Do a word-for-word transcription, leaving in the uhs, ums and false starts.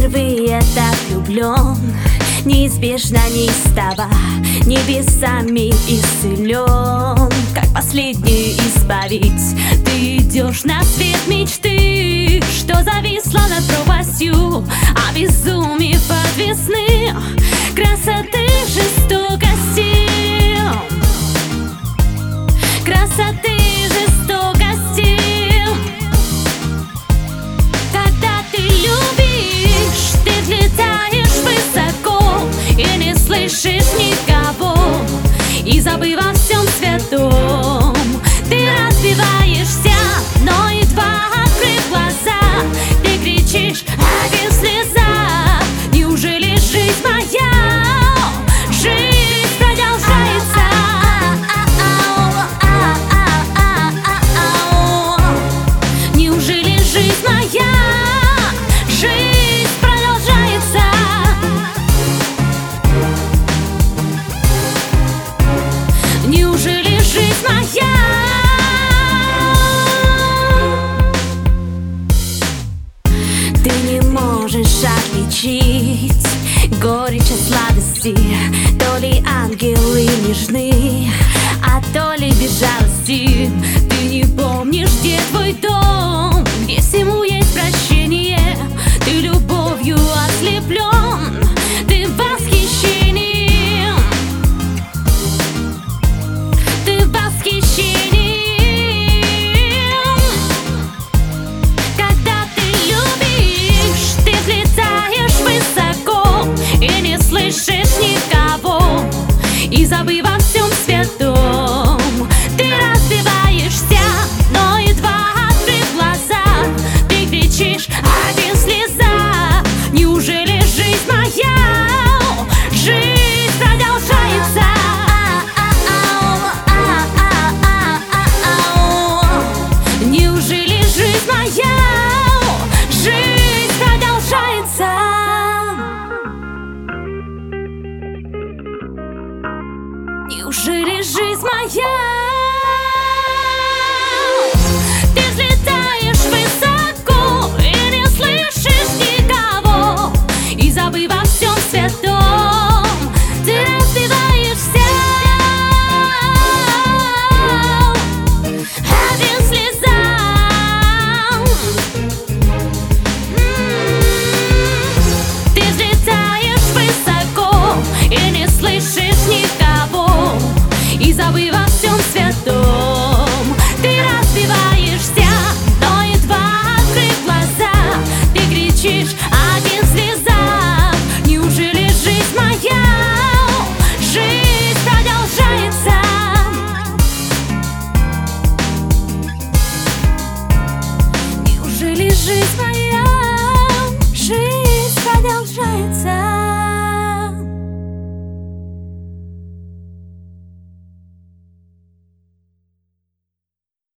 впервые так влюблен, неизбежно неистово, небесами исцелен. Как последнюю исповедь ты идешь на свет мечты, что зависла над пропастью, обезумев от весны, красоты, жестокости, красоты, жестокости. Когда ты любишь, ты взлетаешь высоко и не слышишь никого, и забыв о всем святом, ты разбиваешься, но едва открыв глаза, ты кричишь один слеза. Неужели жизнь моя, жизнь продолжается? Неужели жизнь моя, жизнь продолжается? Неужели жизнь моя? Ты не можешь отличить горечь от сладости, то ли ангелы нежны, а то ли безжалости. Ты не помнишь, где твой дом, где всему есть прощение. Ты любовью ослеплен, ты в восхищении, ты в восхищении. Когда ты любишь, ты взлетаешь высоко и не слышишь никого, и забыв о всем святом, ты разбиваешься, но едва открыв глаза, ты кричишь один слеза. Неужели жизнь моя, жизнь продолжается? Неужели жизнь моя, жизнь продолжается? Неужели жизнь